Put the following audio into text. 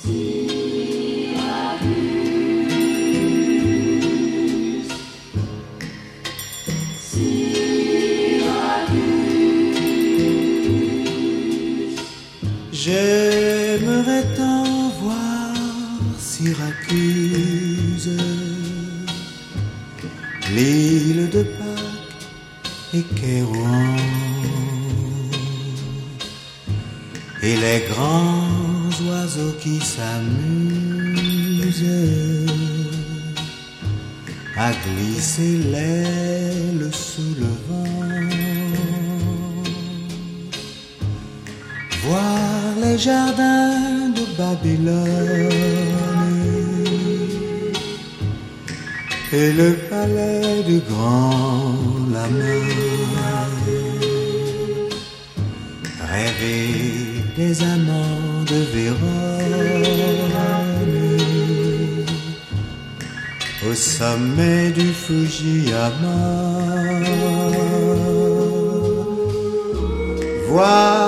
J'aimerais tant voir Syracuse, l'île de Pâques et Kairouan, et les grands oiseaux qui s'amusent à glisser l'aile sous le vent. Voir les jardins de Babylone et le palais du grand lama, rêver des amants de Vérone au sommet du Fujiyama. Voir